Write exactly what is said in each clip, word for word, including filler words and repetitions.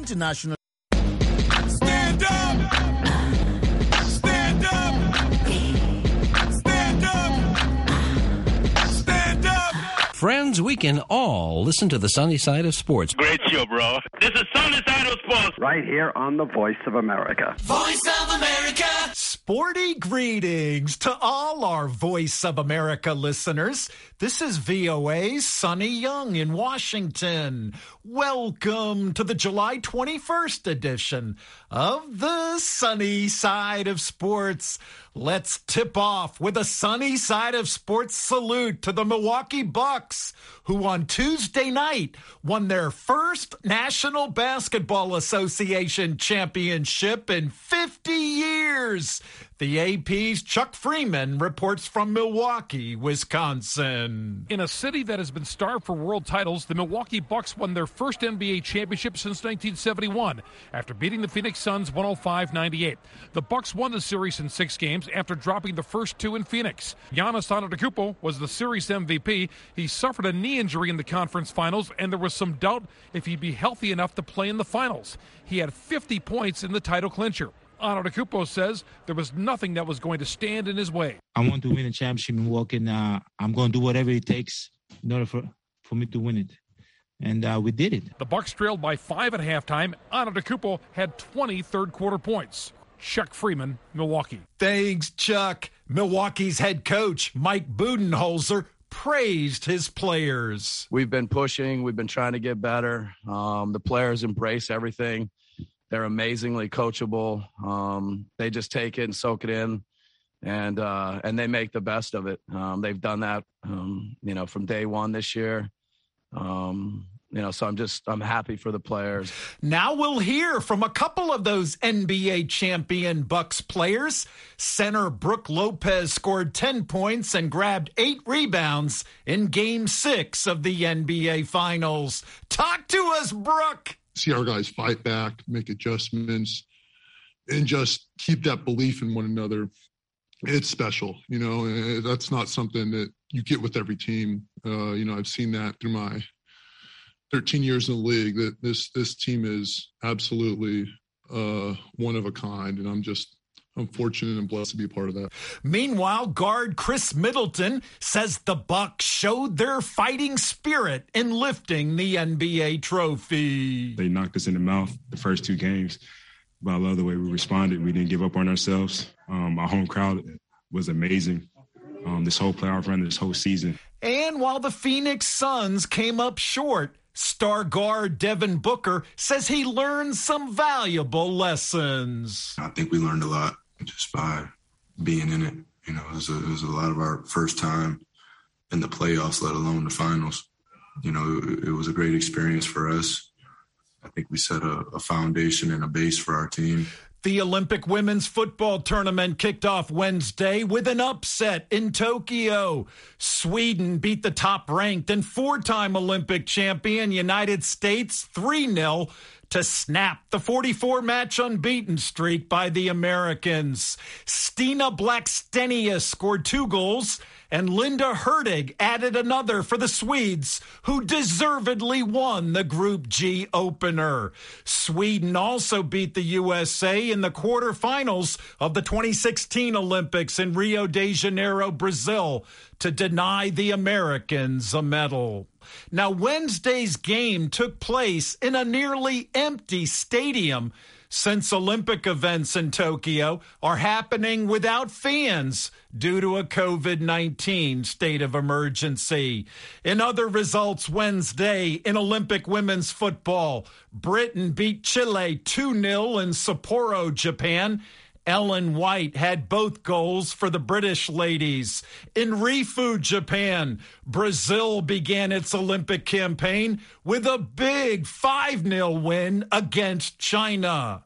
international. Stand up! Stand up! Stand up! Stand up! Friends, we can all listen to the sunny side of sports. Great show, bro. This is Sunny Side of Sports. Right here on the Voice of America. Voice of America! Sporty greetings to all our Voice of America listeners. This is V O A's Sonny Young in Washington. Welcome to the July twenty-first edition of the Sunny Side of Sports. Let's tip off with a Sunny Side of Sports salute to the Milwaukee Bucks, who on Tuesday night won their first National Basketball Association championship in fifty years. The A P's Chuck Freeman reports from Milwaukee, Wisconsin. In a city that has been starved for world titles, the Milwaukee Bucks won their first N B A championship since nineteen seventy-one after beating the Phoenix Suns one oh five ninety-eight. The Bucks won the series in six games after dropping the first two in Phoenix. Giannis Antetokounmpo was the series M V P. He suffered a knee injury in the conference finals, and there was some doubt if he'd be healthy enough to play in the finals. He had fifty points in the title clincher. Antetokounmpo says there was nothing that was going to stand in his way. I want to win a championship in Milwaukee, and uh, I'm going to do whatever it takes in order for, for me to win it. And uh, we did it. The Bucks trailed by five at halftime. Antetokounmpo had twenty third-quarter points. Chuck Freeman, Milwaukee. Thanks, Chuck. Milwaukee's head coach, Mike Budenholzer, praised his players. We've been pushing. We've been trying to get better. Um, the players embrace everything. They're amazingly coachable. Um, they just take it and soak it in, and uh, and they make the best of it. Um, they've done that, um, you know, from day one this year. Um, you know, so I'm just I'm happy for the players. Now we'll hear from a couple of those N B A champion Bucks players. Center Brook Lopez scored ten points and grabbed eight rebounds in Game Six of the N B A Finals. Talk to us, Brook. See our guys fight back, make adjustments, and just keep that belief in one another. It's special, you know. That's not something that you get with every team. Uh, you know, I've seen that through my thirteen years in the league. That this this team is absolutely uh, one of a kind, and I'm just I'm fortunate and blessed to be a part of that. Meanwhile, guard Chris Middleton says the Bucks showed their fighting spirit in lifting the N B A trophy. They knocked us in the mouth the first two games, but I love the way we responded. We didn't give up on ourselves. Um, our home crowd was amazing. Um, this whole playoff run, this whole season. And while the Phoenix Suns came up short, star guard Devin Booker says he learned some valuable lessons. I think we learned a lot just by being in it. You know, it was, a, it was a lot of our first time in the playoffs, let alone the finals. You know, it, it was a great experience for us. I think we set a, a foundation and a base for our team. The Olympic women's football tournament kicked off Wednesday with an upset in Tokyo. Sweden beat the top-ranked and four-time Olympic champion United States three nil to snap the forty-four match unbeaten streak by the Americans. Stina Blackstenius scored two goals, and Linda Hurtig added another for the Swedes, who deservedly won the Group G opener. Sweden also beat the U S A in the quarterfinals of the twenty sixteen Olympics in Rio de Janeiro, Brazil, to deny the Americans a medal. Now, Wednesday's game took place in a nearly empty stadium, since Olympic events in Tokyo are happening without fans due to a covid nineteen state of emergency. In other results Wednesday in Olympic women's football, Britain beat Chile two nil in Sapporo, Japan. Ellen White had both goals for the British ladies. In Rifu, Japan, Brazil began its Olympic campaign with a big five nil win against China.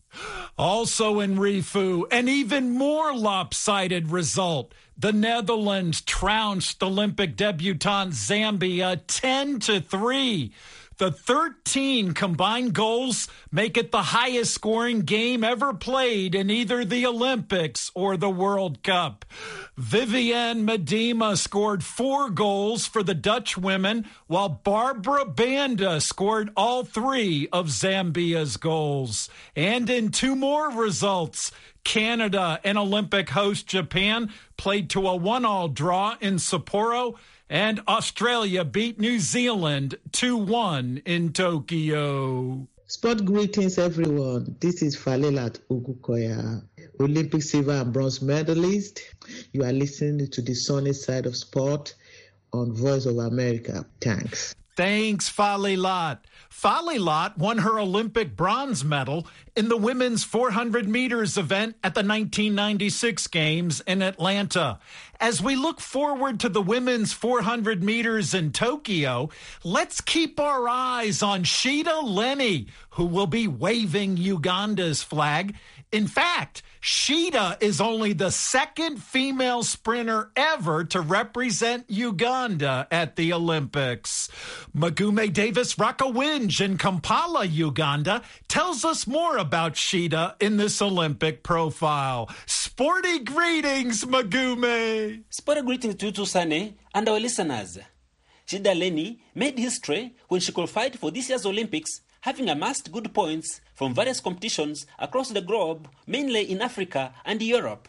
Also in Rifu, an even more lopsided result. The Netherlands trounced Olympic debutante Zambia ten to three. The thirteen combined goals make it the highest scoring game ever played in either the Olympics or the World Cup. Viviane Miedema scored four goals for the Dutch women, while Barbara Banda scored all three of Zambia's goals. And in two more results, Canada and Olympic host Japan played to a one-all draw in Sapporo, and Australia beat New Zealand two one in Tokyo. Sport greetings, everyone. This is Falelat Ugukoya, Olympic silver and bronze medalist. You are listening to the sunny side of sport on Voice of America. Thanks. Thanks, Falelat. Falelat won her Olympic bronze medal in the women's four hundred meters event at the nineteen ninety-six Games in Atlanta. As we look forward to the women's four hundred meters in Tokyo, let's keep our eyes on Sheeta Lenny, who will be waving Uganda's flag. In fact, Sheeta is only the second female sprinter ever to represent Uganda at the Olympics. Magume Davis Rakawinj in Kampala, Uganda, tells us more about Sheeta in this Olympic profile. Sporty greetings, Magume. Sporty greetings to you, Sane, and our listeners. Sheeta Lenny made history when she qualified for this year's Olympics, having amassed good points from various competitions across the globe, mainly in Africa and Europe.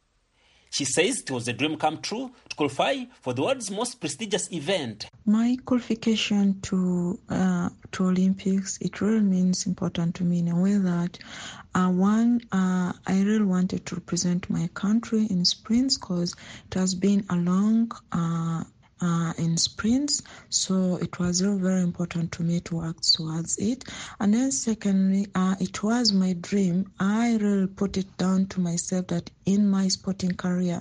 She says it was a dream come true to qualify for the world's most prestigious event. My qualification to uh, to Olympics, it really means important to me in a way that, uh, one, uh, I really wanted to represent my country in sprints because it has been a long uh, Uh, in sprints, so it was very, very important to me to work towards it. And then secondly, uh, it was my dream. I really put it down to myself that in my sporting career,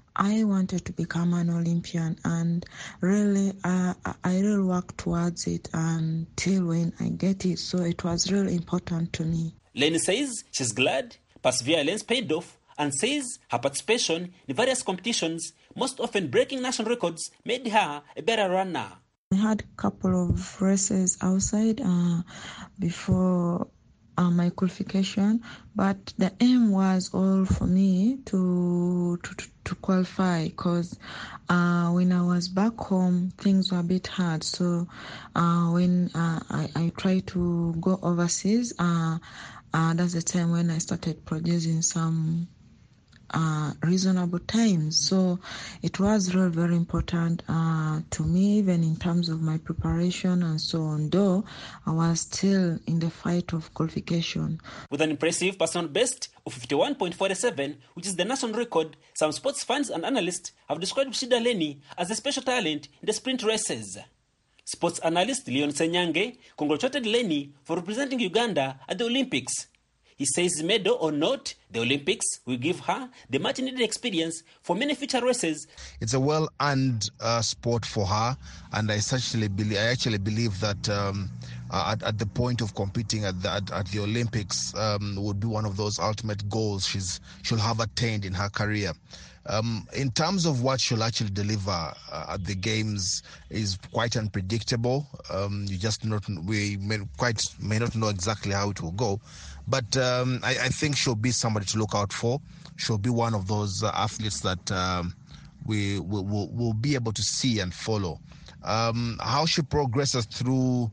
I wanted to become an Olympian, and really, uh, I really worked towards it until when I get it. So it was really important to me. Lenny says she's glad perseverance paid off, and says her participation in various competitions, most often breaking national records, made her a better runner. I had a couple of races outside uh, before uh, my qualification, but the aim was all for me to to, to qualify because uh, when I was back home, things were a bit hard. So uh, when uh, I, I tried to go overseas, uh, uh, that's the time when I started producing some Uh, reasonable times. So it was really very important uh, to me, even in terms of my preparation and so on, though I was still in the fight of qualification. With an impressive personal best of fifty-one point four seven, which is the national record, some sports fans and analysts have described Sheeta Lenny as a special talent in the sprint races. Sports analyst Leon Senyange congratulated Lenny for representing Uganda at the Olympics. He says medal or not, the Olympics will give her the much-needed experience for many future races. It's a well-earned uh, sport for her, and I actually believe, I actually believe that um, uh, at, at the point of competing at the, at, at the Olympics um, would be one of those ultimate goals she's she'll have attained in her career. Um, in terms of what she'll actually deliver uh, at the games is quite unpredictable. Um, you just not we may quite may not know exactly how it will go, but um, I, I think she'll be somebody to look out for. She'll be one of those uh, athletes that um, we will we'll, we'll be able to see and follow. Um, how she progresses through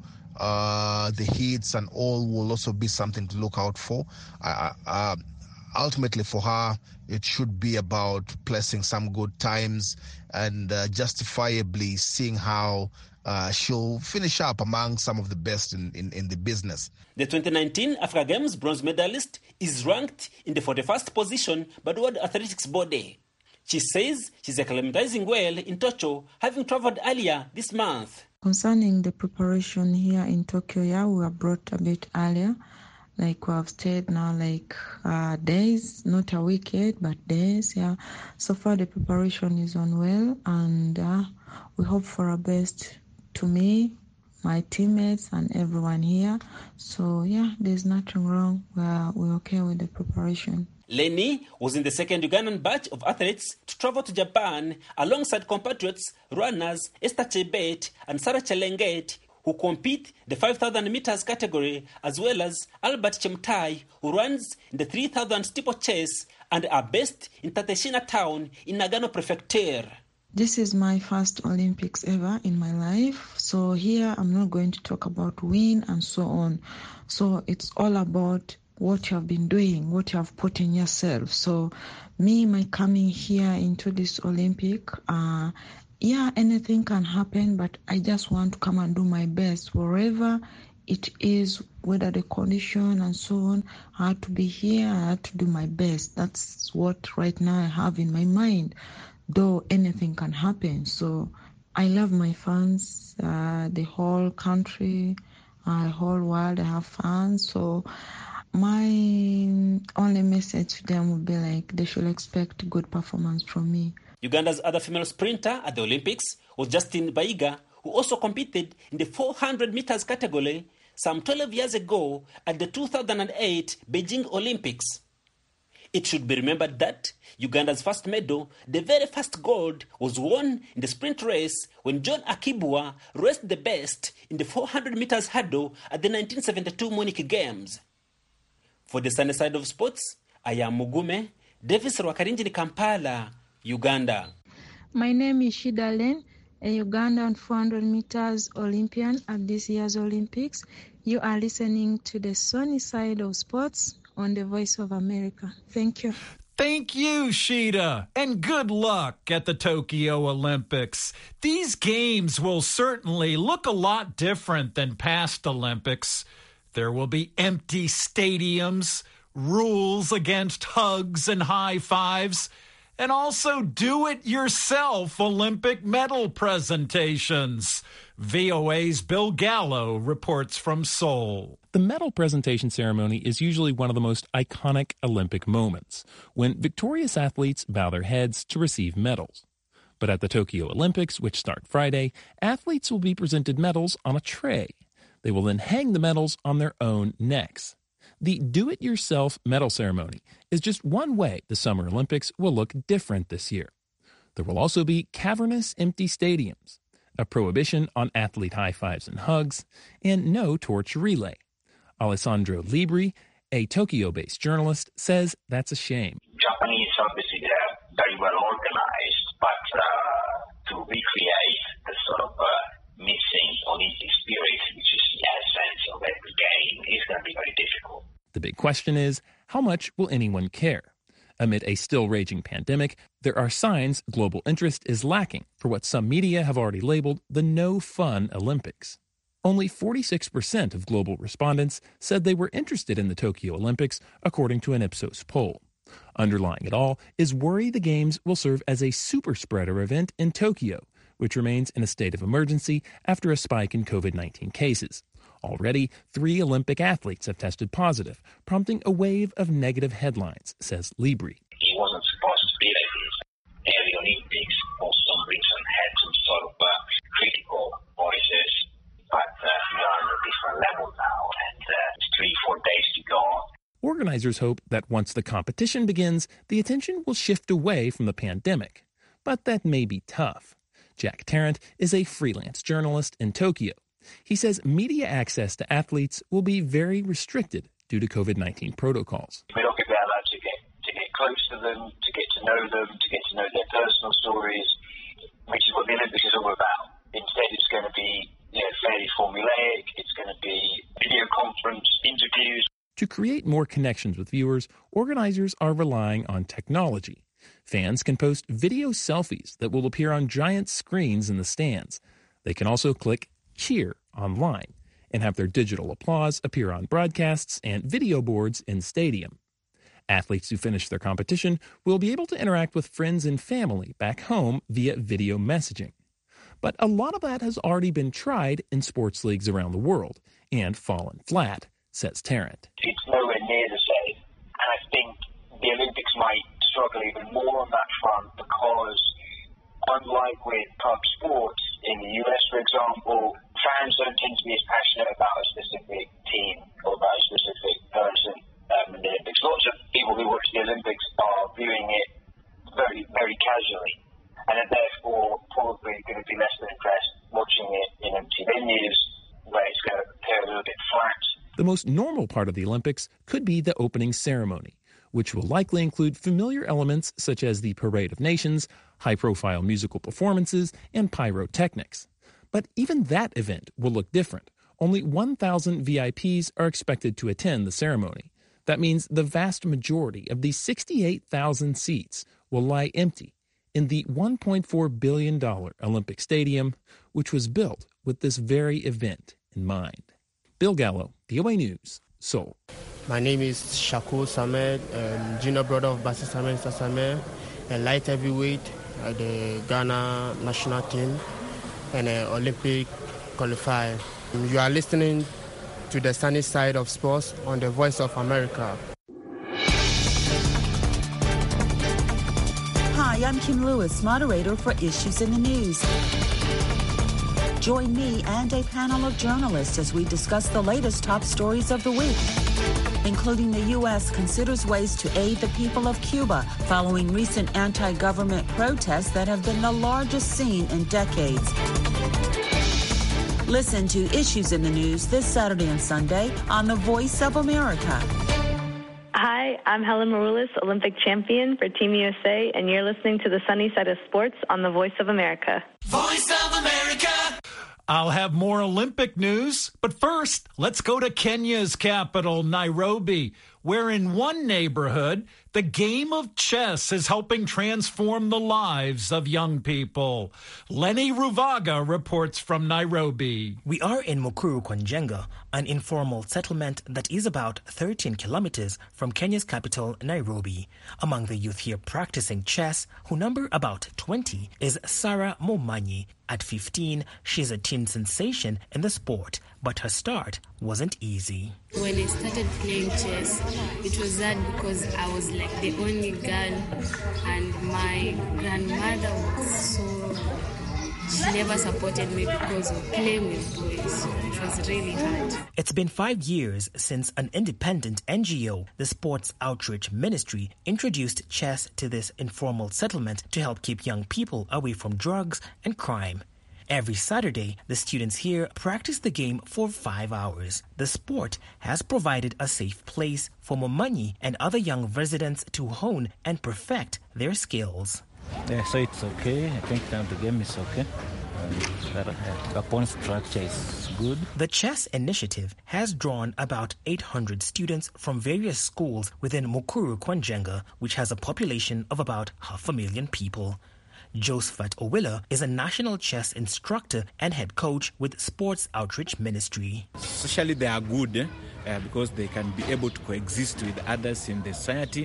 uh, the heats and all will also be something to look out for. Uh, uh, ultimately, for her, it should be about placing some good times and uh, justifiably seeing how uh, she'll finish up among some of the best in, in, in the business. The twenty nineteen Africa Games bronze medalist is ranked in the forty-first position by the World Athletics Body. She says she's acclimatizing well in Tokyo, having traveled earlier this month. Concerning the preparation here in Tokyo, yeah, we were brought a bit earlier. Like we have stayed now like uh, days, not a week yet, but days, yeah. So far the preparation is on well, and uh, we hope for our best to me, my teammates and everyone here. So yeah, there's nothing wrong. We're, we're okay with the preparation. Lenny was in the second Ugandan batch of athletes to travel to Japan alongside compatriots runners Esther Chebet and Sarah Chelenget, who compete the five thousand meters category, as well as Albert Chemtai, who runs in the three thousand steeplechase and are based in Tateshina town in Nagano Prefecture. This is my first Olympics ever in my life. So here I'm not going to talk about win and so on. So it's all about what you have been doing, what you have put in yourself. So me, my coming here into this Olympic, uh, yeah, anything can happen, but I just want to come and do my best wherever it is, whether the condition and so on. I had to be here, I had to do my best. That's what right now I have in my mind, though anything can happen. So I love my fans, uh, the whole country, uh, the whole world. I have fans. So my only message to them would be like they should expect good performance from me. Uganda's other female sprinter at the Olympics was Justine Baiga, who also competed in the four hundred meters category some twelve years ago at the two thousand eight Beijing Olympics. It should be remembered that Uganda's first medal, the very first gold, was won in the sprint race when John Akibwa raced the best in the four hundred meters hurdle at the nineteen seventy-two Munich Games. For the sunny side of sports, I am Mugume, Davis Rwakarinjini, Kampala, Uganda. My name is Shida Len, a Ugandan four hundred meters Olympian at this year's Olympics. You are listening to the sunny side of sports on the Voice of America. Thank you. Thank you, Shida, and good luck at the Tokyo Olympics. These games will certainly look a lot different than past Olympics. There will be empty stadiums, rules against hugs and high fives, and also do-it-yourself Olympic medal presentations. V O A's Bill Gallo reports from Seoul. The medal presentation ceremony is usually one of the most iconic Olympic moments, when victorious athletes bow their heads to receive medals. But at the Tokyo Olympics, which start Friday, athletes will be presented medals on a tray. They will then hang the medals on their own necks. The do-it-yourself medal ceremony is just one way the Summer Olympics will look different this year. There will also be cavernous empty stadiums, a prohibition on athlete high-fives and hugs, and no torch relay. Alessandro Libri, a Tokyo-based journalist, says that's a shame. Japanese, obviously, they're very well organized, but uh, to recreate the sort of uh, missing Olympic spirit, which is the essence of every game, is going to be very difficult. The big question is, how much will anyone care? Amid a still-raging pandemic, there are signs global interest is lacking for what some media have already labeled the no-fun Olympics. Only forty-six percent of global respondents said they were interested in the Tokyo Olympics, according to an Ipsos poll. Underlying it all is worry the Games will serve as a super-spreader event in Tokyo, which remains in a state of emergency after a spike in covid nineteen cases. Already, three Olympic athletes have tested positive, prompting a wave of negative headlines, says Libri. He wasn't supposed to be there. The Olympics, for some reason, had some sort of uh, critical voices, but uh, we are on a different level now, and uh, it's three, four days to go. Organizers hope that once the competition begins, the attention will shift away from the pandemic. But that may be tough. Jack Tarrant is a freelance journalist in Tokyo. He says media access to athletes will be very restricted due to covid nineteen protocols. We're not going to be allowed to get, to get close to them, to get to know them, to get to know their personal stories, which is what the Olympics is all about. Instead, it's going to be you know, fairly formulaic. It's going to be video conference interviews. To create more connections with viewers, organizers are relying on technology. Fans can post video selfies that will appear on giant screens in the stands. They can also click cheer online and have their digital applause appear on broadcasts and video boards in stadium. Athletes who finish their competition will be able to interact with friends and family back home via video messaging. But a lot of that has already been tried in sports leagues around the world and fallen flat, says Tarrant. It's nowhere near the same. And I think the Olympics might struggle even more on that front because, unlike with club sports, in the U S, for example, fans don't tend to be as passionate about a specific team or about a specific person um, in the Olympics. Lots of people who watch the Olympics are viewing it very, very casually, and are therefore probably going to be less than impressed watching it in empty venues The most normal part of the Olympics could be the opening ceremony, which will likely include familiar elements such as the Parade of Nations, high-profile musical performances, and pyrotechnics. But even that event will look different. Only one thousand V I Ps are expected to attend the ceremony. That means the vast majority of the sixty-eight thousand seats will lie empty in the one point four billion dollars Olympic Stadium, which was built with this very event in mind. Bill Gallo, V O A News, Seoul. My name is Shakur Samed, um, junior brother of Basi Samed Sasamed, a light heavyweight at the Ghana national team and an Olympic qualifier. You are listening to the sunny side of sports on the Voice of America. Hi, I'm Kim Lewis, moderator for Issues in the News. Join me and a panel of journalists as we discuss the latest top stories of the week, including the U S considers ways to aid the people of Cuba following recent anti-government protests that have been the largest seen in decades. Listen to Issues in the News this Saturday and Sunday on The Voice of America. Hi, I'm Helen Maroulis, Olympic champion for Team U S A, and you're listening to the Sunny Side of Sports on The Voice of America. Voice of America. I'll have more Olympic news, but first, let's go to Kenya's capital, Nairobi, where in one neighborhood, the game of chess is helping transform the lives of young people. Lenny Ruvaga reports from Nairobi. We are in Mukuru kwa Njenga, an informal settlement that is about thirteen kilometers from Kenya's capital, Nairobi. Among the youth here practicing chess, who number about twenty, is Sarah Momanyi. At fifteen, she's a teen sensation in the sport, but her start wasn't easy. When I started playing chess, it was hard because I was like the only girl, and my grandmother was so, she never supported me because of playing with boys. It was really hard. It's been five years since an independent N G O, the Sports Outreach Ministry, introduced chess to this informal settlement to help keep young people away from drugs and crime. Every Saturday, the students here practice the game for five hours. The sport has provided a safe place for Momanyi and other young residents to hone and perfect their skills. Yeah, so it's okay. I think that the game is okay. The pawn structure is good. The chess initiative has drawn about eight hundred students from various schools within Mukuru kwa Njenga, which has a population of about half a million people. Josephat Owilla is a national chess instructor and head coach with Sports Outreach Ministry. Socially, they are good eh? uh, because they can be able to coexist with others in the society.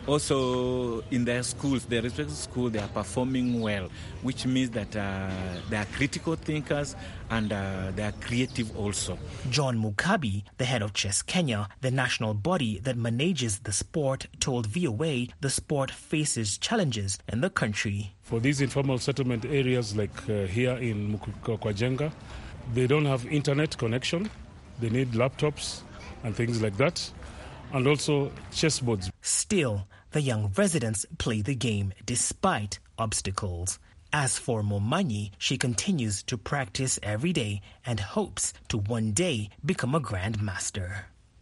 Also, in their schools, their respective school, they are performing well, which means that uh, they are critical thinkers and uh, they are creative also. John Mukabi, the head of Chess Kenya, the national body that manages the sport, told V O A the sport faces challenges in the country. For these informal settlement areas like uh, here in Mukuru-kwa-Njenga, they don't have internet connection. They need laptops and things like that, and also chessboards. Still, the young residents play the game despite obstacles. As for Momanyi, she continues to practice every day and hopes to one day become a grandmaster.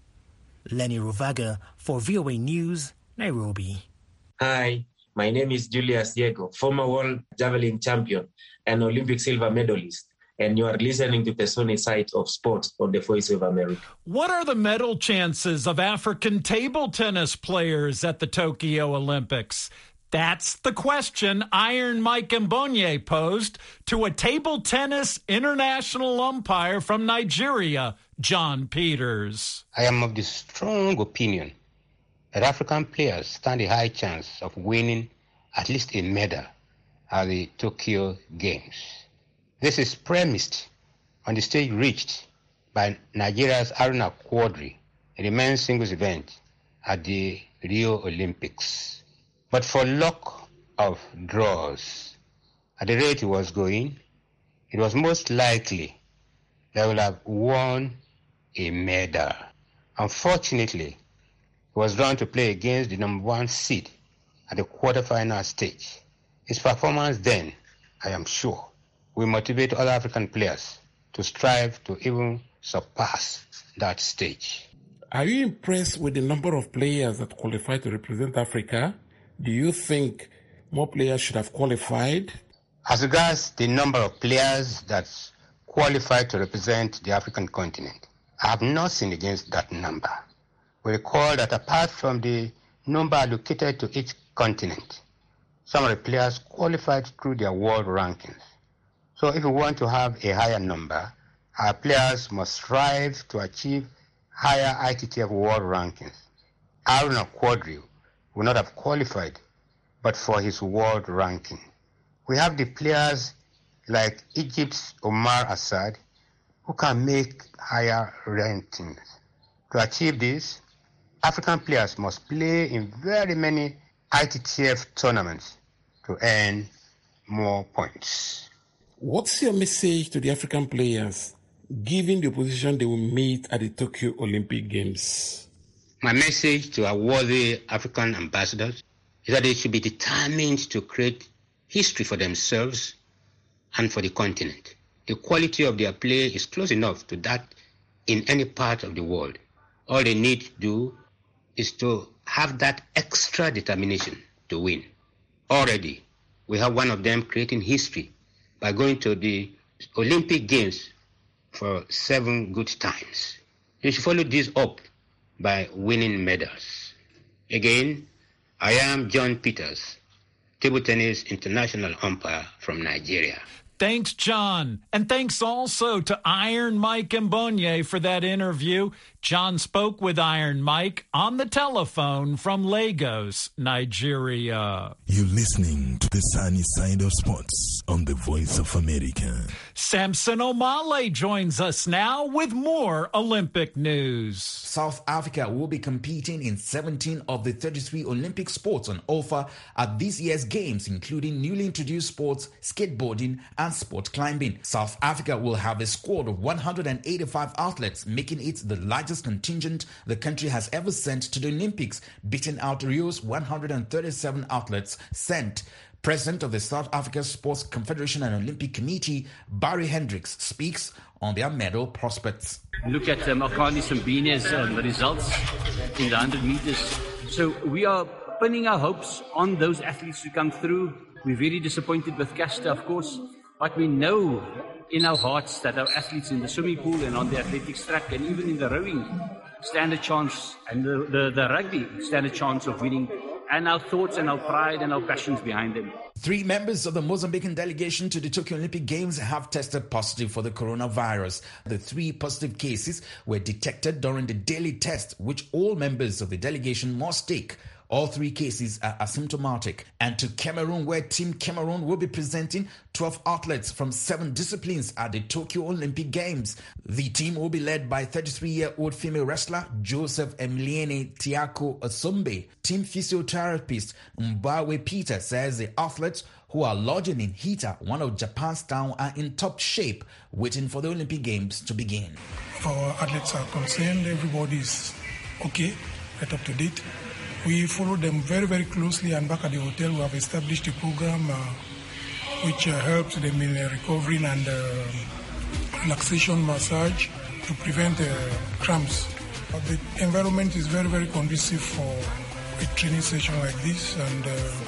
Lenny Ruvaga for V O A News, Nairobi. Hi, my name is Julius Diego, former world javelin champion and Olympic silver medalist, and you are listening to the Sunny Side of Sports on the Voice of America. What are the medal chances of African table tennis players at the Tokyo Olympics? That's the question Iron Mike Mbonye posed to a table tennis international umpire from Nigeria, John Peters. I am of the strong opinion that African players stand a high chance of winning at least a medal at the Tokyo Games. This is premised on the stage reached by Nigeria's Aruna Quadri in the men's singles event at the Rio Olympics. But for luck of draws, at the rate it was going, it was most likely they would have won a medal. Unfortunately, he was drawn to play against the number one seed at the quarterfinal stage. His performance then, I am sure, will motivate other African players to strive to even surpass that stage. Are you impressed with the number of players that qualify to represent Africa? Do you think more players should have qualified? As regards the number of players that qualify to represent the African continent, I have nothing against that number. We recall that apart from the number allocated to each continent, some of the players qualified through their world rankings. So if we want to have a higher number, our players must strive to achieve higher I T T F world rankings. Aruna Quadri would not have qualified but for his world ranking. We have the players like Egypt's Omar Assad who can make higher rankings. To achieve this, African players must play in very many I T T F tournaments to earn more points. What's your message to the African players, given the opposition they will meet at the Tokyo Olympic Games? My message to our worthy African ambassadors is that they should be determined to create history for themselves and for the continent. The quality of their play is close enough to that in any part of the world. All they need to do is to have that extra determination to win. Already, we have one of them creating history by going to the Olympic Games for seven good times. You should follow this up by winning medals. Again, I am John Peters, table tennis international umpire from Nigeria. Thanks, John. And thanks also to Iron Mike Mbonye for that interview. John spoke with Iron Mike on the telephone from Lagos, Nigeria. You're listening to the sunny side of sports on the Voice of America. Samson Omale joins us now with more Olympic news. South Africa will be competing in seventeen of the thirty-three Olympic sports on offer at this year's Games, including newly introduced sports, skateboarding, and sport climbing. South Africa will have a squad of one hundred eighty-five athletes, making it the largest contingent the country has ever sent to the Olympics, beating out Rio's one hundred thirty-seven athletes sent. President of the South Africa Sports Confederation and Olympic Committee, Barry Hendricks, speaks on their medal prospects. Look at um, Akani Simbine's um, results in the one hundred meters. So we are pinning our hopes on those athletes to come through. We're very disappointed with Caster, of course, but we know in our hearts that our athletes in the swimming pool and on the athletics track and even in the rowing stand a chance, and the, the, the rugby stand a chance of winning, and our thoughts and our pride and our passions behind them. Three members of the Mozambican delegation to the Tokyo Olympic Games have tested positive for the coronavirus. The three positive cases were detected during the daily test, which all members of the delegation must take. All three cases are asymptomatic. And to Cameroon, where Team Cameroon will be presenting twelve athletes from seven disciplines at the Tokyo Olympic Games. The team will be led by thirty-three-year-old female wrestler Joseph Emilienne Tiako Asumbe. Team physiotherapist Mbawe Peter says the athletes who are lodging in Hita, one of Japan's towns, are in top shape, waiting for the Olympic Games to begin. If our athletes are concerned, everybody is okay, right up to date. We follow them very, very closely, and back at the hotel we have established a program uh, which uh, helps them in uh, recovering and uh, relaxation massage to prevent uh, cramps. Uh, the environment is very, very conducive for a training session like this, and uh,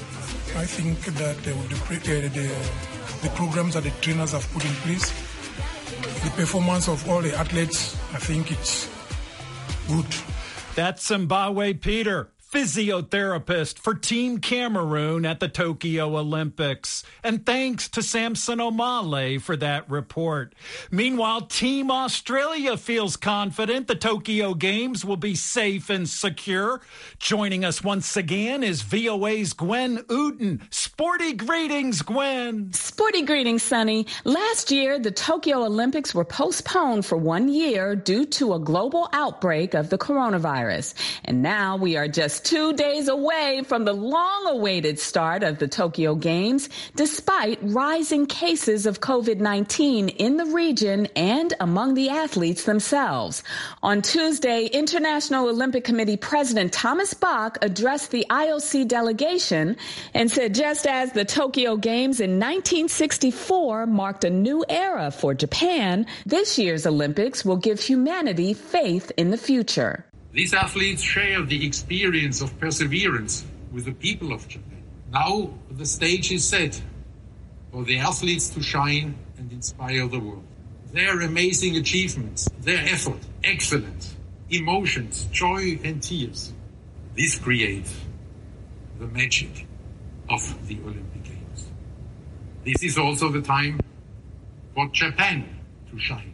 I think that uh, with the, uh, the, the programs that the trainers have put in place, the performance of all the athletes, I think it's good. That's Mbawe Peter, physiotherapist for Team Cameroon at the Tokyo Olympics. And thanks to Samson Omale for that report. Meanwhile, Team Australia feels confident the Tokyo Games will be safe and secure. Joining us once again is V O A's Gwen Uden. Sporty greetings, Gwen. Sporty greetings, Sonny. Last year, the Tokyo Olympics were postponed for one year due to a global outbreak of the coronavirus. And now we are just two days away from the long-awaited start of the Tokyo Games, despite rising cases of COVID nineteen in the region and among the athletes themselves. On Tuesday, International Olympic Committee President Thomas Bach addressed the I O C delegation and said just as the Tokyo Games in nineteen sixty-four marked a new era for Japan, this year's Olympics will give humanity faith in the future. These athletes share the experience of perseverance with the people of Japan. Now the stage is set for the athletes to shine and inspire the world. Their amazing achievements, their effort, excellence, emotions, joy and tears, this creates the magic of the Olympic Games. This is also the time for Japan to shine.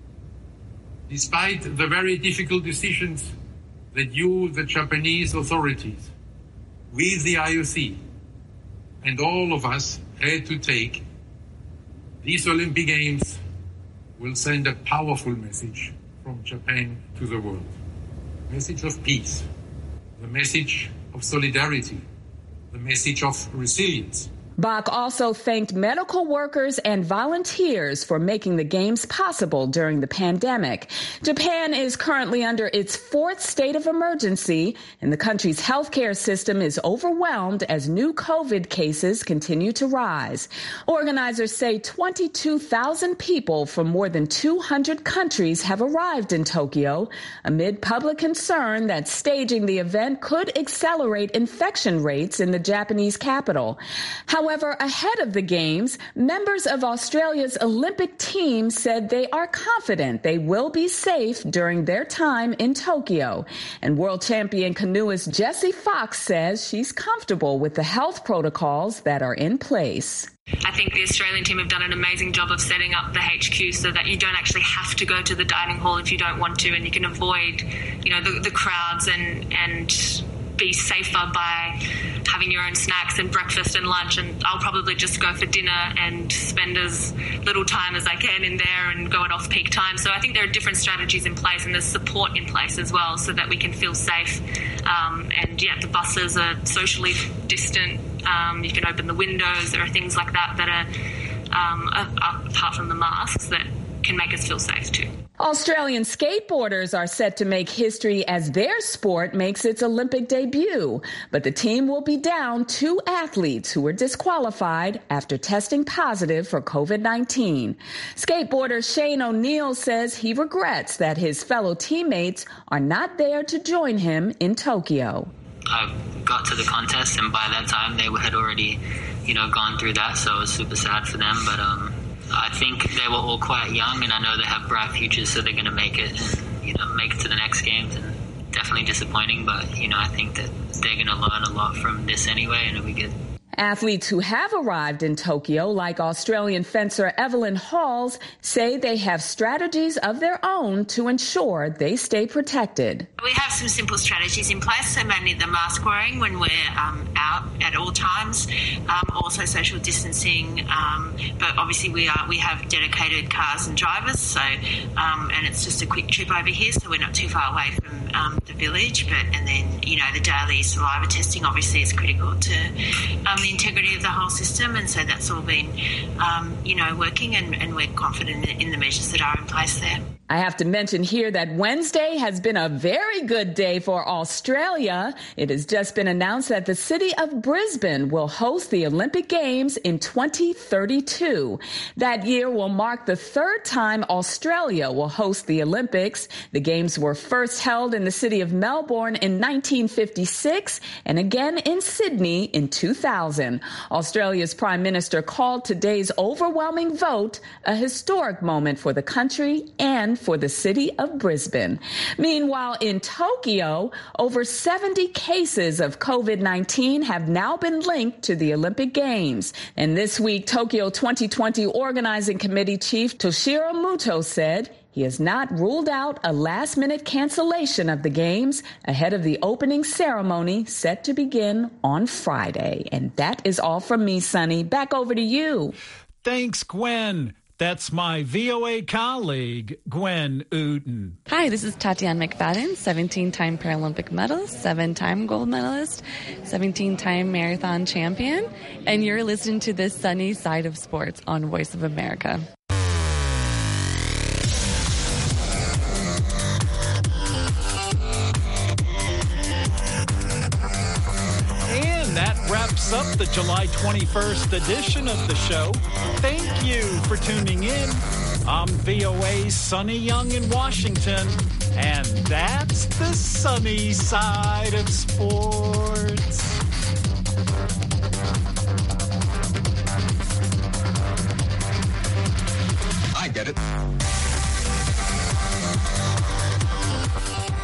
Despite the very difficult decisions that you, the Japanese authorities, we, the I O C, and all of us had to take, these Olympic Games will send a powerful message from Japan to the world. The message of peace, the message of solidarity, the message of resilience. Bach also thanked medical workers and volunteers for making the Games possible during the pandemic. Japan is currently under its fourth state of emergency, and the country's healthcare system is overwhelmed as new COVID cases continue to rise. Organizers say twenty-two thousand people from more than two hundred countries have arrived in Tokyo amid public concern that staging the event could accelerate infection rates in the Japanese capital. However, However, ahead of the Games, members of Australia's Olympic team said they are confident they will be safe during their time in Tokyo. And world champion canoeist Jessie Fox says she's comfortable with the health protocols that are in place. I think the Australian team have done an amazing job of setting up the H Q so that you don't actually have to go to the dining hall if you don't want to, and you can avoid, you know, the, the crowds and and be safer by having your own snacks and breakfast and lunch. And I'll probably just go for dinner and spend as little time as I can in there and go at off-peak time. So I think there are different strategies in place, and there's support in place as well so that we can feel safe. Um, and yeah, the buses are socially distant. Um, you can open the windows. There are things like that that are, um, are, apart from the masks, that can make us feel safe too. Australian skateboarders are set to make history as their sport makes its Olympic debut, but the team will be down two athletes who were disqualified after testing positive for COVID nineteen. Skateboarder Shane O'Neill says he regrets that his fellow teammates are not there to join him in Tokyo. I got to the contest, and by that time they had already, you know, gone through that, so it was super sad for them, but um I think they were all quite young, and I know they have bright futures, so they're going to make it and, you know, make it to the next games. And definitely disappointing, but, you know, I think that they're going to learn a lot from this anyway, and it'll be good. Athletes who have arrived in Tokyo, like Australian fencer Evelyn Halls, say they have strategies of their own to ensure they stay protected. We have some simple strategies in place, so mainly the mask wearing when we're um, out at all times, um, also social distancing, um, but obviously we are we have dedicated cars and drivers, so um, and it's just a quick trip over here, so we're not too far away from um, the village. But and then, you know, the daily saliva testing obviously is critical to um, the integrity of the whole system, and so that's all been, um, you know, working, and, and we're confident in the measures that are in place there. I have to mention here that Wednesday has been a very good day for Australia. It has just been announced that the city of Brisbane will host the Olympic Games in twenty thirty-two. That year will mark the third time Australia will host the Olympics. The Games were first held in the city of Melbourne in nineteen fifty-six and again in Sydney in two thousand. Australia's Prime Minister called today's overwhelming vote a historic moment for the country and for the city of Brisbane. Meanwhile, in Tokyo, over seventy cases of COVID nineteen have now been linked to the Olympic Games. And this week, Tokyo twenty twenty Organizing Committee Chief Toshiro Muto said he has not ruled out a last-minute cancellation of the Games ahead of the opening ceremony set to begin on Friday. And that is all from me, Sonny. Back over to you. Thanks, Gwen. That's my V O A colleague, Gwen Uten. Hi, this is Tatiana McFadden, seventeen-time Paralympic medalist, seven-time gold medalist, seventeen-time marathon champion, and you're listening to the Sunny Side of Sports on Voice of America. Wraps up the July twenty-first edition of the show. Thank you for tuning in. I'm V O A's Sonny Young in Washington, And that's the sunny side of sports. I get it.